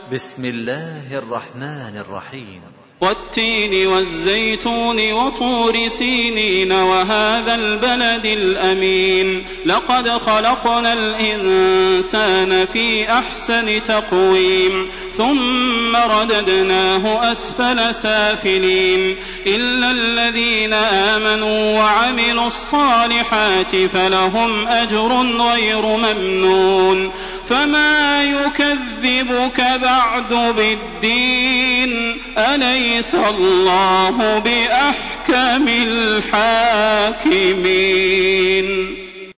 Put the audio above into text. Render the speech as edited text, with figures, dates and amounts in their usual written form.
بسم الله الرحمن الرحيم. والتين والزيتون وطور سينين وهذا البلد الأمين لقد خلقنا الإنسان في أحسن تقويم ثم رددناه أسفل سافلين إلا الذين آمنوا وعملوا الصالحات فلهم أجر غير ممنون فما يكذبك بعد بالدين أليس الله بأحكم الحاكمين.